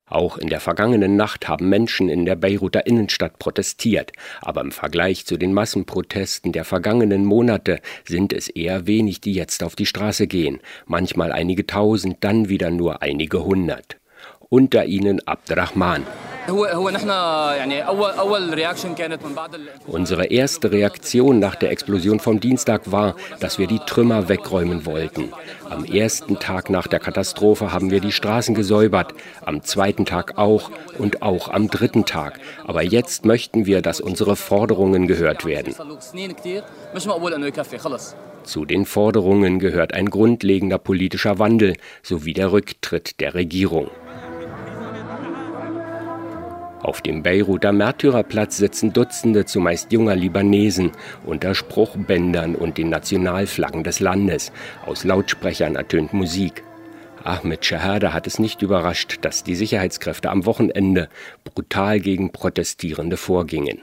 Auch in der vergangenen Nacht haben Menschen in der Beiruter Innenstadt protestiert. Aber im Vergleich zu den Massenprotesten der vergangenen Monate sind es eher wenig, die jetzt auf die Straße gehen. Manchmal einige tausend, dann wieder nur einige hundert. Unter ihnen Abdrahman. Unsere erste Reaktion nach der Explosion vom Dienstag war, dass wir die Trümmer wegräumen wollten. Am ersten Tag nach der Katastrophe haben wir die Straßen gesäubert, am zweiten Tag auch und auch am dritten Tag. Aber jetzt möchten wir, dass unsere Forderungen gehört werden. Zu den Forderungen gehört ein grundlegender politischer Wandel sowie der Rücktritt der Regierung. Auf dem Beiruter Märtyrerplatz sitzen Dutzende zumeist junger Libanesen unter Spruchbändern und den Nationalflaggen des Landes. Aus Lautsprechern ertönt Musik. Ahmed Shahada hat es nicht überrascht, dass die Sicherheitskräfte am Wochenende brutal gegen Protestierende vorgingen.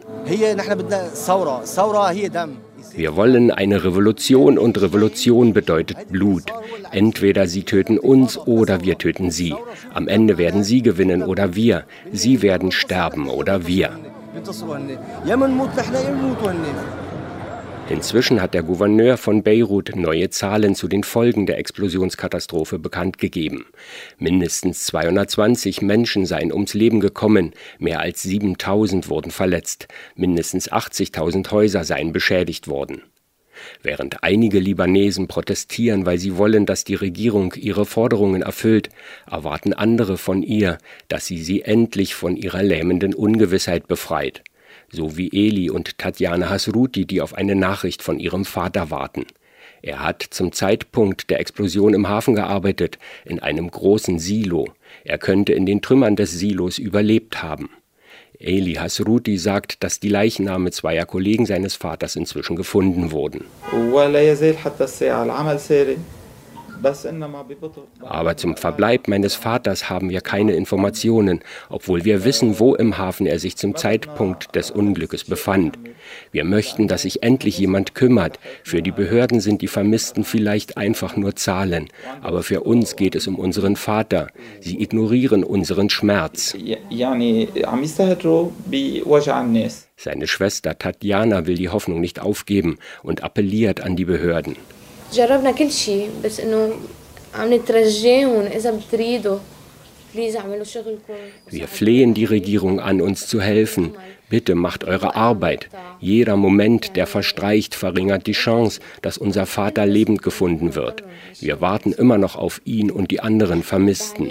Wir wollen eine Revolution und Revolution bedeutet Blut. Entweder sie töten uns oder wir töten sie. Am Ende werden sie gewinnen oder wir. Sie werden sterben oder wir. Inzwischen hat der Gouverneur von Beirut neue Zahlen zu den Folgen der Explosionskatastrophe bekannt gegeben. Mindestens 220 Menschen seien ums Leben gekommen, mehr als 7.000 wurden verletzt, mindestens 80.000 Häuser seien beschädigt worden. Während einige Libanesen protestieren, weil sie wollen, dass die Regierung ihre Forderungen erfüllt, erwarten andere von ihr, dass sie endlich von ihrer lähmenden Ungewissheit befreit. So wie Eli und Tatjana Hasruti, die auf eine Nachricht von ihrem Vater warten. Er hat zum Zeitpunkt der Explosion im Hafen gearbeitet, in einem großen Silo. Er könnte in den Trümmern des Silos überlebt haben. Eli Hasruti sagt, dass die Leichenname zweier Kollegen seines Vaters inzwischen gefunden wurden. Aber zum Verbleib meines Vaters haben wir keine Informationen, obwohl wir wissen, wo im Hafen er sich zum Zeitpunkt des Unglückes befand. Wir möchten, dass sich endlich jemand kümmert. Für die Behörden sind die Vermissten vielleicht einfach nur Zahlen. Aber für uns geht es um unseren Vater. Sie ignorieren unseren Schmerz. Seine Schwester Tatjana will die Hoffnung nicht aufgeben und appelliert an die Behörden. Wir flehen die Regierung an, uns zu helfen. Bitte macht eure Arbeit. Jeder Moment, der verstreicht, verringert die Chance, dass unser Vater lebend gefunden wird. Wir warten immer noch auf ihn und die anderen Vermissten.